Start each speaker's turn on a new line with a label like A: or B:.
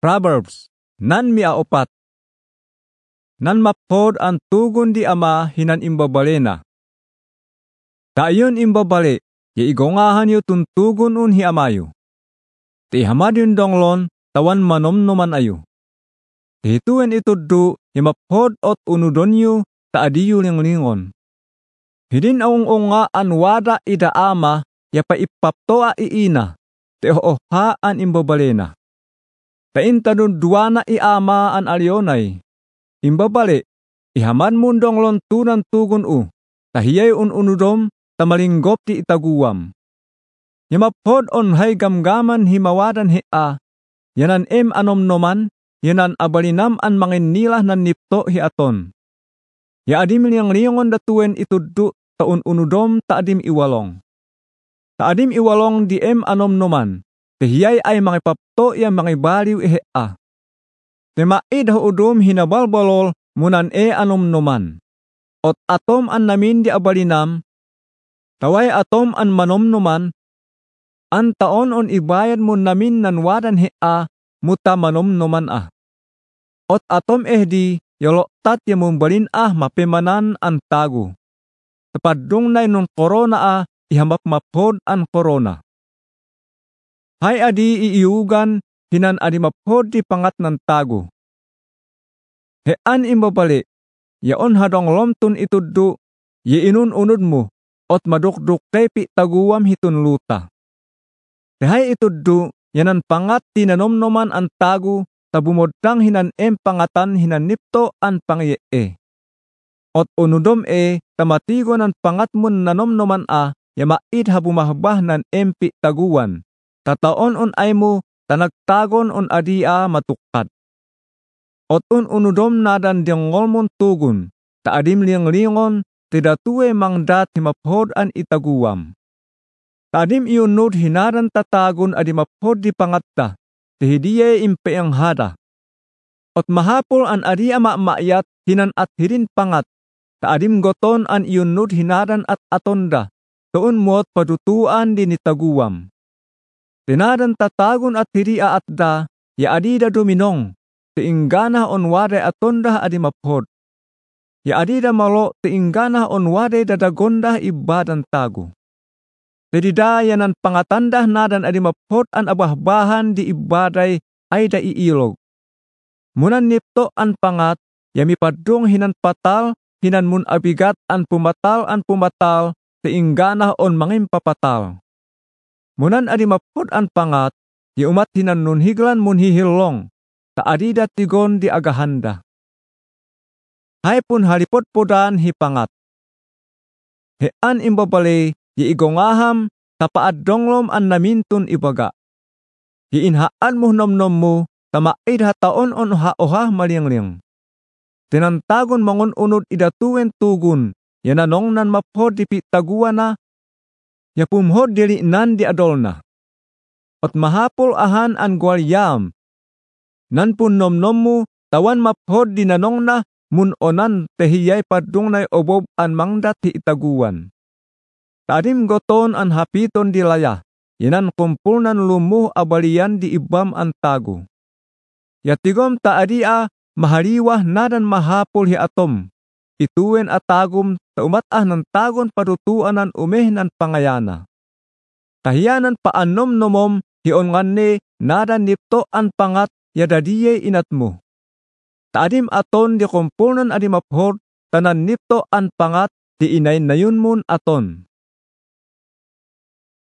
A: Proverbs, nan miaupat. Nan mapod ang tugon di ama hinan imbabalena. Dayon imbabali, ya igongahan yu tuntugon un hi amayo. Ti hamadyon donglon, tawan manomnoman ayo. Ti hituin ituddu, ya mapod ot unudon yu, taadiyo linglingon. Hidin aung nga an wada ida ama, ya paipaptoa iina, ti oha an imbabalena. Taintadun duwana iama an alyonay. Imbabali, ihaman mundong lontunan tugon u, tahiyay ununudom, tamalinggop ti itaguwam. Yamapod on hay gamgaman himawadan hea, yanan anomnoman, yanan abalinam an manginnilah nan nipto hi aton. Ya adim liang-liangon datuen ituddu taun unudom taadim iwalong. Taadim iwalong di anomnoman, tahiyay ay makipapto ya makibaliw ihea. Temaid udum hinabalbalol munan anomnoman. Ot atom an namin di abalinam, taway atom an manomnoman, an taon on ibayad mo namin nan wadan hea, muta manomnoman Ot atom di, yoloktat ya mumbalin mapemanan an tago. Tapadung na nun korona ihamak mapod an korona. Hay adi iiugan, hinan adi mapod di pangat ng tago. Hean imbabali, yaon hadong lomtun ituddu, ye inun-unod mo, ot madukduk tepi taguwam hitun luta. Tehay ituddu, yanan pangat tinanomnoman ang tago, tabumodang hinan pangatan hinan nipto an pangyee. Ot unudom tamatigo nan pangat mun nanomnoman yamaid habumahbah nan empi taguwan. Tataon on ay mo, tanagtagon on adia matukad. Ot unudom nadan diyangolmon tugun, taadim liang-liangon, tidatue mangdat himapod an itaguwam. Taadim iunod hinaran tatagon adi mapod di pangatta, tihidiye impeang hada. Ot mahapol an adia mamayat hinan at hirin pangat, taadim goton an iunod hinaran at atonda, toon muot padutuan di nitaguwam. Tinadan tatagon at hiria at da, ya adida dominong, tiinggana on wade atonda adi mapod. Ya adida malo tiinggana on wade dadagonda ibadan tago. Tidida yanan pangatandah nadan adi mapod an abahbahan di ibaday ay da iilog. Munan nipto an pangat, yami padung hinan patal, hinan mun abigat an pumatal, tiinggana on mangim papatal. Munan adi mapod an pangat, umat hinan nun higlan mun hihilong, taadida tigon di agahanda. Hay pun halipod-podan hipangat. Hean imbabali, igongaham, tapaad donglom an namintun ibaga. Iinhaan mo nomnom mo, tamaid hataon on oha maliang-liang. Tinantagon mangun unod idatuwen tugun, yananong nan mapod di pitaguan na, yapumhod dili nan di adol na. Ot mahapol ahan an gwalyam, nan pun nomnom mo, tawan mapod di nanong na, mun onan tehiyay padung na obob an mangdat hi itaguan. Tadim goton an hapiton di laya, yanan kumpul nan lumuh abalian di ibam an tago. Yatigom taadia mahaliwah nadan mahapol hi atom, ituwen atagum taumat ng tagon parutuan nan umeh nan pangayana. Tahiyanan paanom-nomom hion nganne nadan nipto an pangat yadadiye inat mo. Taadim aton di kumpul nan adi maphod tanan nipto an pangat di inay nayun mun aton.